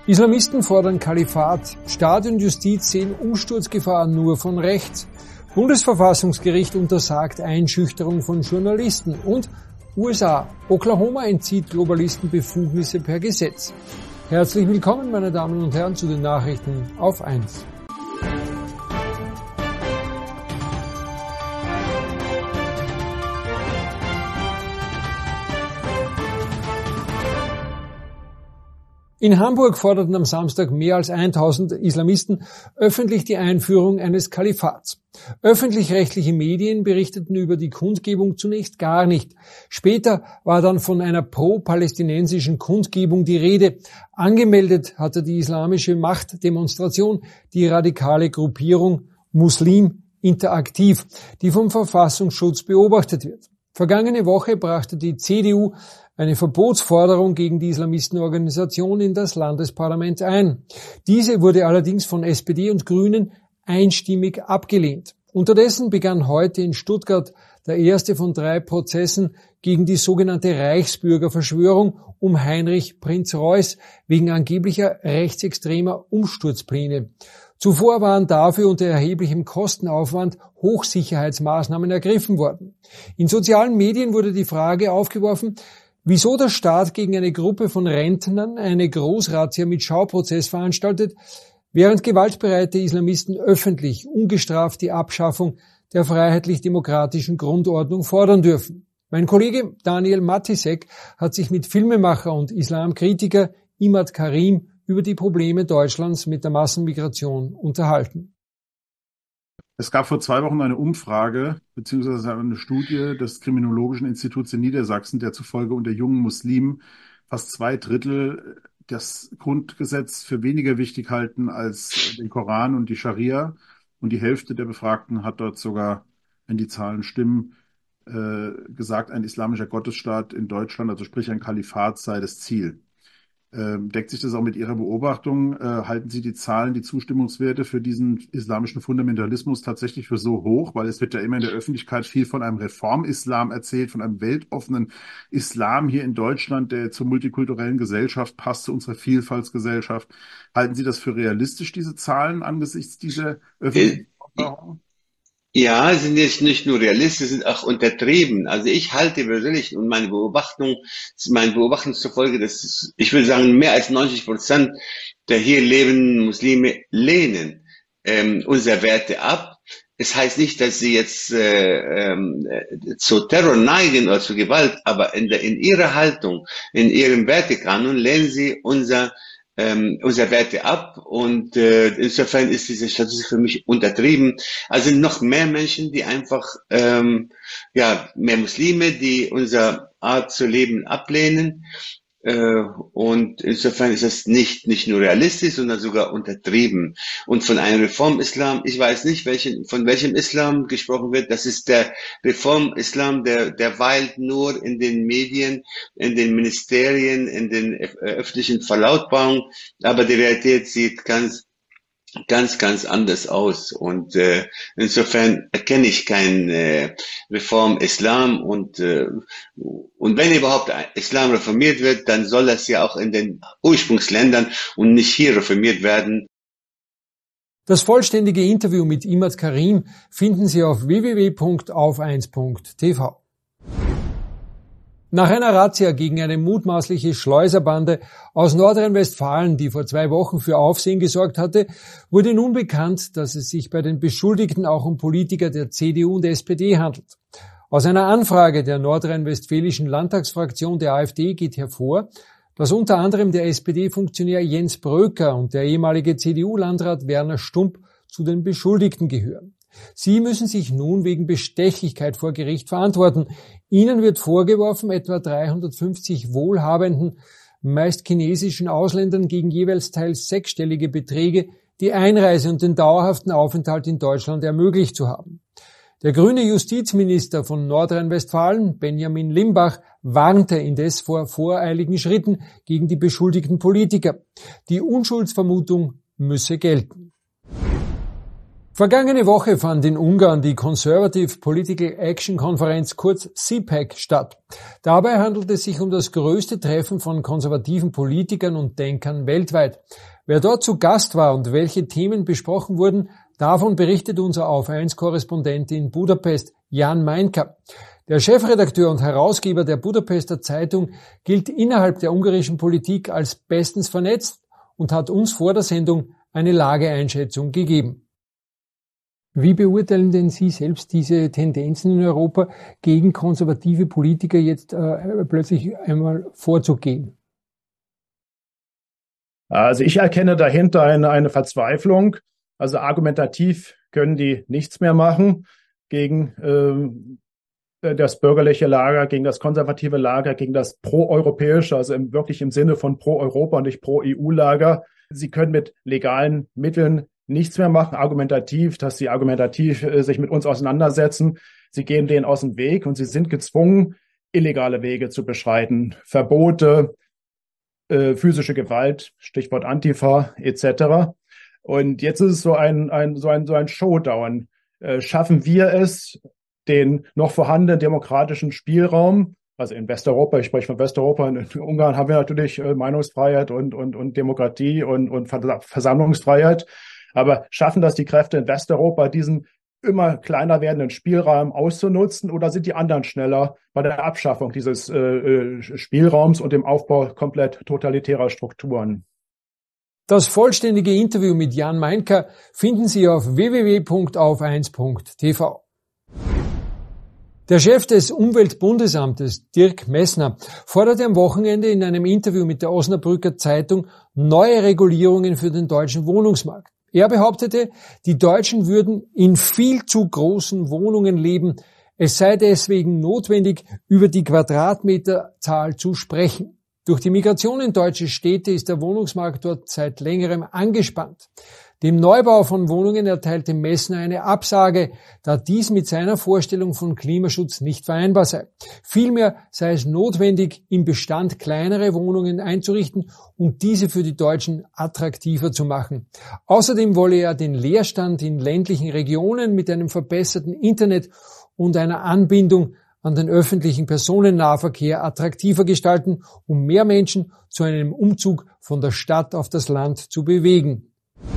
Islamisten fordern Kalifat. Staat und Justiz sehen Umsturzgefahr nur von rechts. Bundesverfassungsgericht untersagt Einschüchterung von Journalisten. Und USA. Oklahoma entzieht Globalisten Befugnisse per Gesetz. Herzlich willkommen, meine Damen und Herren, zu den Nachrichten auf 1. In Hamburg forderten am Samstag mehr als 1000 Islamisten öffentlich die Einführung eines Kalifats. Öffentlich-rechtliche Medien berichteten über die Kundgebung zunächst gar nicht. Später war dann von einer pro-palästinensischen Kundgebung die Rede. Angemeldet hatte die islamische Machtdemonstration die radikale Gruppierung Muslim Interaktiv, die vom Verfassungsschutz beobachtet wird. Vergangene Woche brachte die CDU eine Verbotsforderung gegen die Islamistenorganisation in das Landesparlament ein. Diese wurde allerdings von SPD und Grünen einstimmig abgelehnt. Unterdessen begann heute in Stuttgart der erste von 3 Prozessen gegen die sogenannte Reichsbürgerverschwörung um Heinrich Prinz Reuß wegen angeblicher rechtsextremer Umsturzpläne. Zuvor waren dafür unter erheblichem Kostenaufwand Hochsicherheitsmaßnahmen ergriffen worden. In sozialen Medien wurde die Frage aufgeworfen, wieso der Staat gegen eine Gruppe von Rentnern eine Großrazzia mit Schauprozess veranstaltet, während gewaltbereite Islamisten öffentlich ungestraft die Abschaffung der freiheitlich-demokratischen Grundordnung fordern dürfen. Mein Kollege Daniel Matisek hat sich mit Filmemacher und Islamkritiker Imad Karim über die Probleme Deutschlands mit der Massenmigration unterhalten. Es gab vor 2 Wochen eine Umfrage bzw. eine Studie des Kriminologischen Instituts in Niedersachsen, der zufolge unter jungen Muslimen fast 2/3 das Grundgesetz für weniger wichtig halten als den Koran und die Scharia. Und die Hälfte der Befragten hat dort sogar, wenn die Zahlen stimmen, gesagt, ein islamischer Gottesstaat in Deutschland, also sprich ein Kalifat, sei das Ziel. Deckt sich das auch mit Ihrer Beobachtung? Halten Sie die Zahlen, die Zustimmungswerte für diesen islamischen Fundamentalismus tatsächlich für so hoch? Weil es wird ja immer in der Öffentlichkeit viel von einem Reformislam erzählt, von einem weltoffenen Islam hier in Deutschland, der zur multikulturellen Gesellschaft passt, zu unserer Vielfaltsgesellschaft. Halten Sie das für realistisch, diese Zahlen angesichts dieser öffentlichen Aufklärung? Ja, sie sind jetzt nicht nur realistisch, sie sind auch untertrieben. Also ich halte persönlich und meine Beobachtung zufolge, dass ich würde sagen, mehr als 90% der hier lebenden Muslime lehnen unsere Werte ab. Es heißt nicht, dass sie jetzt zu Terror neigen oder zu Gewalt, aber in ihrer Haltung, in ihrem Wertekanon lehnen sie unsere Werte ab und insofern ist diese Statistik für mich untertrieben. Also noch mehr Menschen, die einfach mehr Muslime, die unsere Art zu leben ablehnen. Und insofern ist das nicht nur realistisch, sondern sogar untertrieben. Und von einem Reformislam, ich weiß nicht, von welchem Islam gesprochen wird. Das ist der Reformislam, der weilt nur in den Medien, in den Ministerien, in den öffentlichen Verlautbarungen. Aber die Realität sieht ganz anders aus. Und insofern erkenne ich keinen Reform-Islam und wenn überhaupt Islam reformiert wird, dann soll das ja auch in den Ursprungsländern und nicht hier reformiert werden. Das vollständige Interview mit Imad Karim finden Sie auf www.auf1.tv. Nach einer Razzia gegen eine mutmaßliche Schleuserbande aus Nordrhein-Westfalen, die vor 2 Wochen für Aufsehen gesorgt hatte, wurde nun bekannt, dass es sich bei den Beschuldigten auch um Politiker der CDU und SPD handelt. Aus einer Anfrage der nordrhein-westfälischen Landtagsfraktion der AfD geht hervor, dass unter anderem der SPD-Funktionär Jens Bröker und der ehemalige CDU-Landrat Werner Stump zu den Beschuldigten gehören. Sie müssen sich nun wegen Bestechlichkeit vor Gericht verantworten. Ihnen wird vorgeworfen, etwa 350 wohlhabenden, meist chinesischen Ausländern gegen jeweils teils 6-stellige Beträge die Einreise und den dauerhaften Aufenthalt in Deutschland ermöglicht zu haben. Der grüne Justizminister von Nordrhein-Westfalen, Benjamin Limbach, warnte indes vor voreiligen Schritten gegen die beschuldigten Politiker. Die Unschuldsvermutung müsse gelten. Vergangene Woche fand in Ungarn die Conservative Political Action Konferenz, kurz CPAC, statt. Dabei handelt es sich um das größte Treffen von konservativen Politikern und Denkern weltweit. Wer dort zu Gast war und welche Themen besprochen wurden, davon berichtet unser Auf1-Korrespondent in Budapest, Jan Meinka. Der Chefredakteur und Herausgeber der Budapester Zeitung gilt innerhalb der ungarischen Politik als bestens vernetzt und hat uns vor der Sendung eine Lageeinschätzung gegeben. Wie beurteilen denn Sie selbst diese Tendenzen in Europa, gegen konservative Politiker jetzt plötzlich einmal vorzugehen? Also ich erkenne dahinter eine Verzweiflung. Also argumentativ können die nichts mehr machen gegen das bürgerliche Lager, gegen das konservative Lager, gegen das proeuropäische, also wirklich im Sinne von pro-Europa und nicht pro-EU-Lager. Sie können mit legalen Mitteln nichts mehr machen, argumentativ, dass sie argumentativ sich mit uns auseinandersetzen. Sie gehen denen aus dem Weg und sie sind gezwungen, illegale Wege zu beschreiten. Verbote, physische Gewalt, Stichwort Antifa etc. Und jetzt ist es so ein Showdown. Schaffen wir es, den noch vorhandenen demokratischen Spielraum, also in Westeuropa, ich spreche von Westeuropa, in Ungarn haben wir natürlich Meinungsfreiheit und Demokratie und Versammlungsfreiheit, aber schaffen das die Kräfte in Westeuropa, diesen immer kleiner werdenden Spielraum auszunutzen, oder sind die anderen schneller bei der Abschaffung dieses Spielraums und dem Aufbau komplett totalitärer Strukturen? Das vollständige Interview mit Jan Meinka finden Sie auf www.auf1.tv. Der Chef des Umweltbundesamtes, Dirk Messner, forderte am Wochenende in einem Interview mit der Osnabrücker Zeitung neue Regulierungen für den deutschen Wohnungsmarkt. Er behauptete, die Deutschen würden in viel zu großen Wohnungen leben. Es sei deswegen notwendig, über die Quadratmeterzahl zu sprechen. Durch die Migration in deutsche Städte ist der Wohnungsmarkt dort seit längerem angespannt. Dem Neubau von Wohnungen erteilte Messner eine Absage, da dies mit seiner Vorstellung von Klimaschutz nicht vereinbar sei. Vielmehr sei es notwendig, im Bestand kleinere Wohnungen einzurichten und diese für die Deutschen attraktiver zu machen. Außerdem wolle er den Leerstand in ländlichen Regionen mit einem verbesserten Internet und einer Anbindung an den öffentlichen Personennahverkehr attraktiver gestalten, um mehr Menschen zu einem Umzug von der Stadt auf das Land zu bewegen.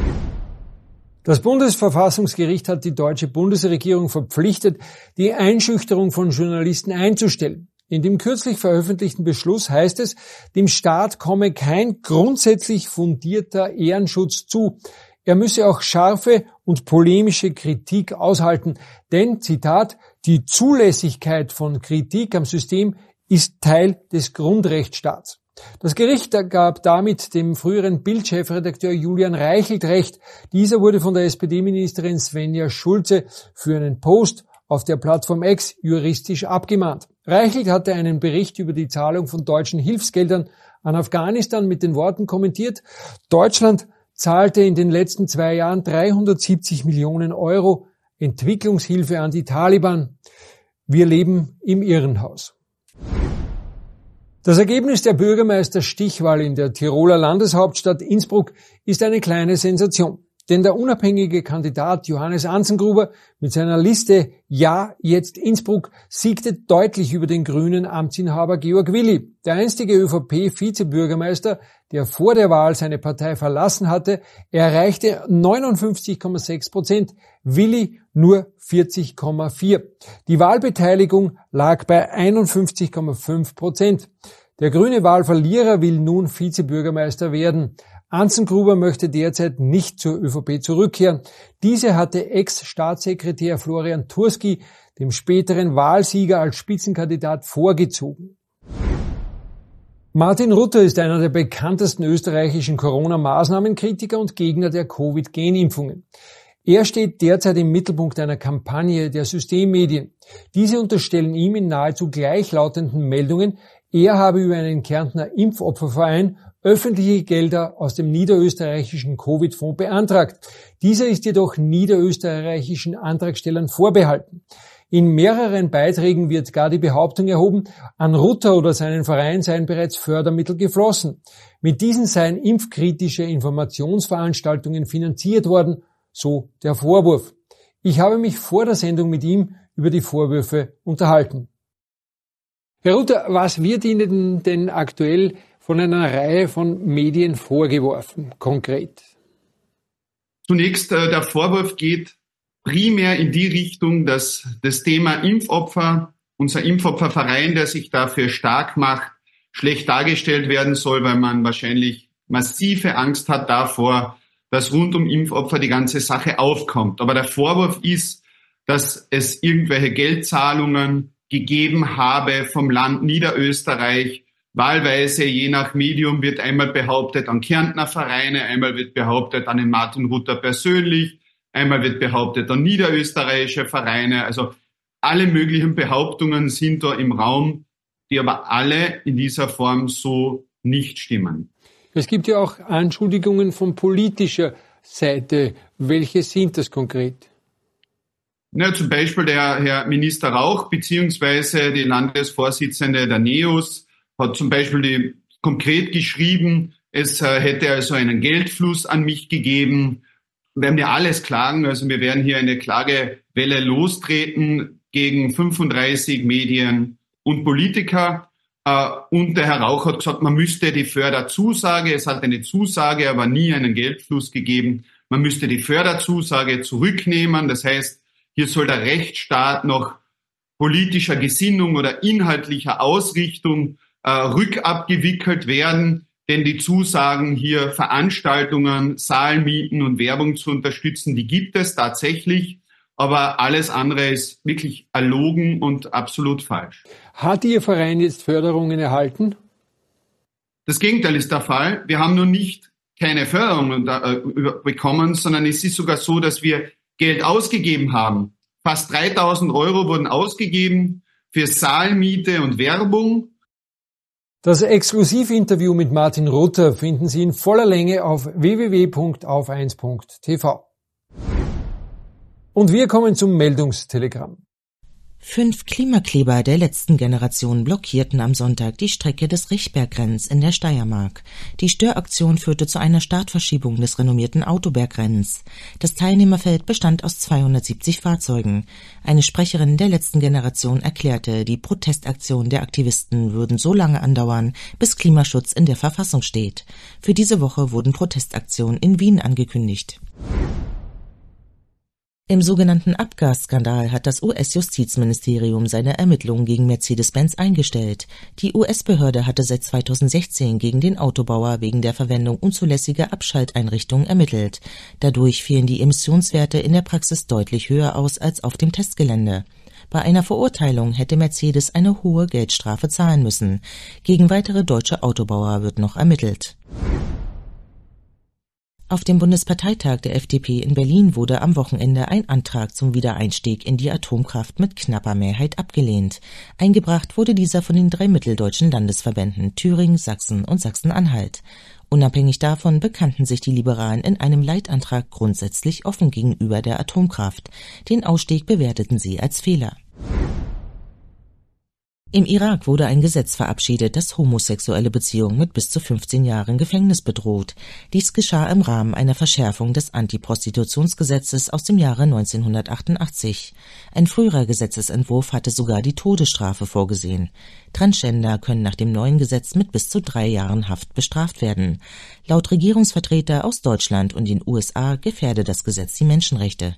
Das Bundesverfassungsgericht hat die deutsche Bundesregierung verpflichtet, die Einschüchterung von Journalisten einzustellen. In dem kürzlich veröffentlichten Beschluss heißt es, dem Staat komme kein grundsätzlich fundierter Ehrenschutz zu. Er müsse auch scharfe und polemische Kritik aushalten, denn, Zitat, die Zulässigkeit von Kritik am System ist Teil des Grundrechtsstaats. Das Gericht gab damit dem früheren Bild-Chefredakteur Julian Reichelt recht. Dieser wurde von der SPD-Ministerin Svenja Schulze für einen Post auf der Plattform X juristisch abgemahnt. Reichelt hatte einen Bericht über die Zahlung von deutschen Hilfsgeldern an Afghanistan mit den Worten kommentiert: Deutschland zahlte in den letzten 2 Jahren 370 Millionen Euro Entwicklungshilfe an die Taliban. Wir leben im Irrenhaus. Das Ergebnis der Bürgermeisterstichwahl in der Tiroler Landeshauptstadt Innsbruck ist eine kleine Sensation. Denn der unabhängige Kandidat Johannes Anzengruber mit seiner Liste Ja, jetzt Innsbruck siegte deutlich über den grünen Amtsinhaber Georg Willi. Der einstige ÖVP-Vizebürgermeister, der vor der Wahl seine Partei verlassen hatte, erreichte 59,6%, Willi nur 40,4%. Die Wahlbeteiligung lag bei 51,5%. Der grüne Wahlverlierer will nun Vizebürgermeister werden. Anzengruber möchte derzeit nicht zur ÖVP zurückkehren. Diese hatte Ex-Staatssekretär Florian Turski dem späteren Wahlsieger als Spitzenkandidat vorgezogen. Martin Rutter ist einer der bekanntesten österreichischen Corona-Maßnahmenkritiker und Gegner der Covid-Genimpfungen. Er steht derzeit im Mittelpunkt einer Kampagne der Systemmedien. Diese unterstellen ihm in nahezu gleichlautenden Meldungen, er habe über einen Kärntner Impfopferverein öffentliche Gelder aus dem niederösterreichischen Covid-Fonds beantragt. Dieser ist jedoch niederösterreichischen Antragstellern vorbehalten. In mehreren Beiträgen wird gar die Behauptung erhoben, an Rutter oder seinen Verein seien bereits Fördermittel geflossen. Mit diesen seien impfkritische Informationsveranstaltungen finanziert worden, so der Vorwurf. Ich habe mich vor der Sendung mit ihm über die Vorwürfe unterhalten. Herr Rutter, was wird Ihnen denn aktuell von einer Reihe von Medien vorgeworfen, konkret? Zunächst, der Vorwurf geht primär in die Richtung, dass das Thema Impfopfer, unser Impfopferverein, der sich dafür stark macht, schlecht dargestellt werden soll, weil man wahrscheinlich massive Angst hat davor, dass rund um Impfopfer die ganze Sache aufkommt. Aber der Vorwurf ist, dass es irgendwelche Geldzahlungen gegeben habe vom Land Niederösterreich. Wahlweise, je nach Medium, wird einmal behauptet an Kärntner Vereine, einmal wird behauptet an den Martin Rutter persönlich, einmal wird behauptet an niederösterreichische Vereine. Also alle möglichen Behauptungen sind da im Raum, die aber alle in dieser Form so nicht stimmen. Es gibt ja auch Anschuldigungen von politischer Seite. Welche sind das konkret? Ja, zum Beispiel der Herr Minister Rauch beziehungsweise die Landesvorsitzende der NEOS hat zum Beispiel konkret geschrieben, es hätte also einen Geldfluss an mich gegeben. Wir werden ja alles klagen, also wir werden hier eine Klagewelle lostreten gegen 35 Medien und Politiker. Und der Herr Rauch hat gesagt, man müsste die Förderzusage, es hat eine Zusage, aber nie einen Geldfluss gegeben, man müsste die Förderzusage zurücknehmen. Das heißt, hier soll der Rechtsstaat nach politischer Gesinnung oder inhaltlicher Ausrichtung rückabgewickelt werden, denn die Zusagen, hier Veranstaltungen, Saalmieten und Werbung zu unterstützen, die gibt es tatsächlich, aber alles andere ist wirklich erlogen und absolut falsch. Hat Ihr Verein jetzt Förderungen erhalten? Das Gegenteil ist der Fall. Wir haben nur nicht keine Förderungen bekommen, sondern es ist sogar so, dass wir Geld ausgegeben haben. Fast 3.000 € wurden ausgegeben für Saalmiete und Werbung. Das Exklusivinterview mit Martin Rutter finden Sie in voller Länge auf www.auf1.tv. Und wir kommen zum Meldungstelegramm. 5 Klimakleber der letzten Generation blockierten am Sonntag die Strecke des Richtbergrennens in der Steiermark. Die Störaktion führte zu einer Startverschiebung des renommierten Autobergrennens. Das Teilnehmerfeld bestand aus 270 Fahrzeugen. Eine Sprecherin der letzten Generation erklärte, die Protestaktion der Aktivisten würden so lange andauern, bis Klimaschutz in der Verfassung steht. Für diese Woche wurden Protestaktionen in Wien angekündigt. Im sogenannten Abgasskandal hat das US-Justizministerium seine Ermittlungen gegen Mercedes-Benz eingestellt. Die US-Behörde hatte seit 2016 gegen den Autobauer wegen der Verwendung unzulässiger Abschalteinrichtungen ermittelt. Dadurch fielen die Emissionswerte in der Praxis deutlich höher aus als auf dem Testgelände. Bei einer Verurteilung hätte Mercedes eine hohe Geldstrafe zahlen müssen. Gegen weitere deutsche Autobauer wird noch ermittelt. Auf dem Bundesparteitag der FDP in Berlin wurde am Wochenende ein Antrag zum Wiedereinstieg in die Atomkraft mit knapper Mehrheit abgelehnt. Eingebracht wurde dieser von den 3 mitteldeutschen Landesverbänden Thüringen, Sachsen und Sachsen-Anhalt. Unabhängig davon bekannten sich die Liberalen in einem Leitantrag grundsätzlich offen gegenüber der Atomkraft. Den Ausstieg bewerteten sie als Fehler. Im Irak wurde ein Gesetz verabschiedet, das homosexuelle Beziehungen mit bis zu 15 Jahren Gefängnis bedroht. Dies geschah im Rahmen einer Verschärfung des Antiprostitutionsgesetzes aus dem Jahre 1988. Ein früherer Gesetzesentwurf hatte sogar die Todesstrafe vorgesehen. Transgender können nach dem neuen Gesetz mit bis zu 3 Jahren Haft bestraft werden. Laut Regierungsvertreter aus Deutschland und den USA gefährde das Gesetz die Menschenrechte.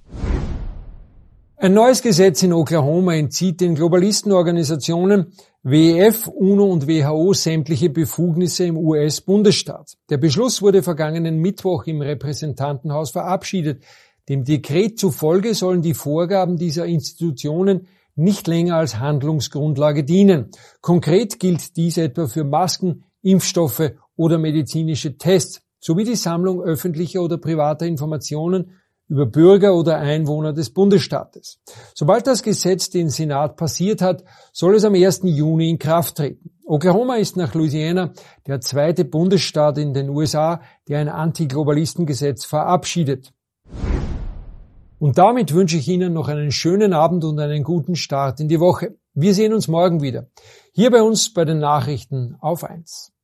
Ein neues Gesetz in Oklahoma entzieht den Globalistenorganisationen WEF, UNO und WHO sämtliche Befugnisse im US-Bundesstaat. Der Beschluss wurde vergangenen Mittwoch im Repräsentantenhaus verabschiedet. Dem Dekret zufolge sollen die Vorgaben dieser Institutionen nicht länger als Handlungsgrundlage dienen. Konkret gilt dies etwa für Masken, Impfstoffe oder medizinische Tests, sowie die Sammlung öffentlicher oder privater Informationen über Bürger oder Einwohner des Bundesstaates. Sobald das Gesetz den Senat passiert hat, soll es am 1. Juni in Kraft treten. Oklahoma ist nach Louisiana der 2. Bundesstaat in den USA, der ein Antiglobalistengesetz verabschiedet. Und damit wünsche ich Ihnen noch einen schönen Abend und einen guten Start in die Woche. Wir sehen uns morgen wieder. Hier bei uns bei den Nachrichten auf 1.